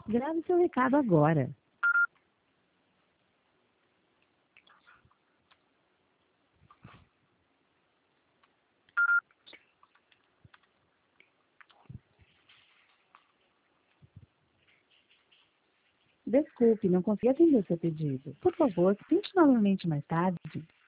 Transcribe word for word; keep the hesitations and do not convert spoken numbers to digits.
Grave seu recado agora. Desculpe, não consegui atender o seu pedido. Por favor, tente novamente mais tarde.